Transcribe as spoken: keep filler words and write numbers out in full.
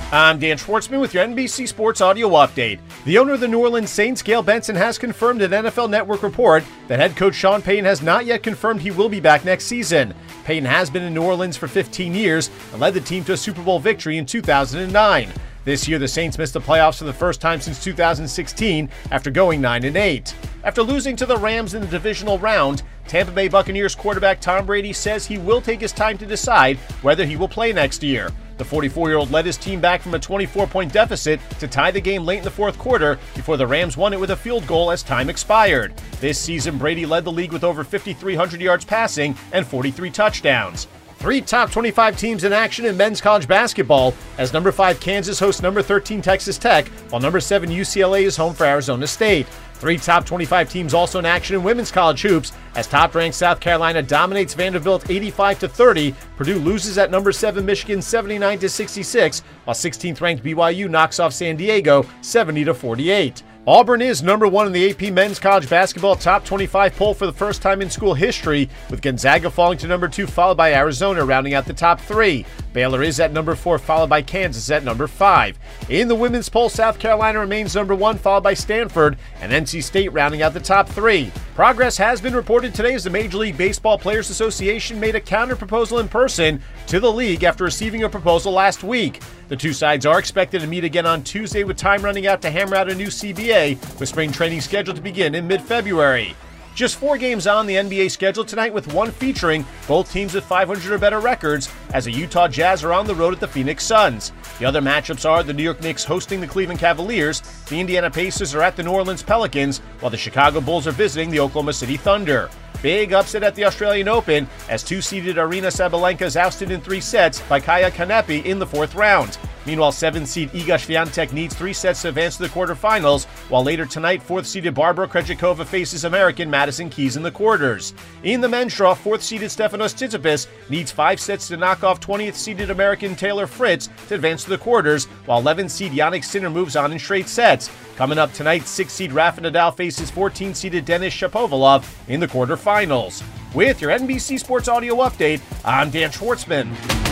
I'm Dan Schwartzman with your N B C Sports Audio Update. The owner of the New Orleans Saints, Gayle Benson, has confirmed in an N F L Network report that head coach Sean Payton has not yet confirmed he will be back next season. Payton has been in New Orleans for fifteen years and led the team to a Super Bowl victory in two thousand nine. This year, the Saints missed the playoffs for the first time since two thousand sixteen after going nine and eight. After losing to the Rams in the divisional round, Tampa Bay Buccaneers quarterback Tom Brady says he will take his time to decide whether he will play next year. The forty-four-year-old led his team back from a twenty-four point deficit to tie the game late in the fourth quarter before the Rams won it with a field goal as time expired. This season, Brady led the league with over fifty-three hundred yards passing and forty-three touchdowns. Three top twenty-five teams in action in men's college basketball as number five Kansas hosts number thirteen Texas Tech, while number seven U C L A is home for Arizona State. Three top twenty-five teams also in action in women's college hoops as top-ranked South Carolina dominates Vanderbilt eighty-five to thirty. Purdue loses at number seven Michigan seventy-nine to sixty-six, while sixteenth ranked B Y U knocks off San Diego seventy to forty-eight. Auburn is number one in the A P Men's College Basketball Top twenty-five poll for the first time in school history, with Gonzaga falling to number two, followed by Arizona rounding out the top three. Baylor is at number four, followed by Kansas at number five. In the women's poll, South Carolina remains number one, followed by Stanford, and N C State rounding out the top three. Progress has been reported today as the Major League Baseball Players Association made a counter-proposal in person to the league after receiving a proposal last week. The two sides are expected to meet again on Tuesday, with time running out to hammer out a new C B A, with spring training scheduled to begin in mid-February. Just four games on the N B A schedule tonight, with one featuring both teams with five hundred or better records, as the Utah Jazz are on the road at the Phoenix Suns. The other matchups are the New York Knicks hosting the Cleveland Cavaliers, the Indiana Pacers are at the New Orleans Pelicans, while the Chicago Bulls are visiting the Oklahoma City Thunder. Big upset at the Australian Open as two-seeded Aryna Sabalenka is ousted in three sets by Kaya Kanepi in the fourth round. Meanwhile, seventh-seed Iga Swiatek needs three sets to advance to the quarterfinals, while later tonight, fourth-seeded Barbara Krejcikova faces American Madison Keys in the quarters. In the men's draw, fourth-seeded Stefanos Tsitsipas needs five sets to knock off twentieth-seeded American Taylor Fritz to advance to the quarters, while eleventh-seed Jannik Sinner moves on in straight sets. Coming up tonight, sixth-seed Rafa Nadal faces fourteenth-seeded Denis Shapovalov in the quarterfinals. With your N B C Sports Audio Update, I'm Dan Schwartzman.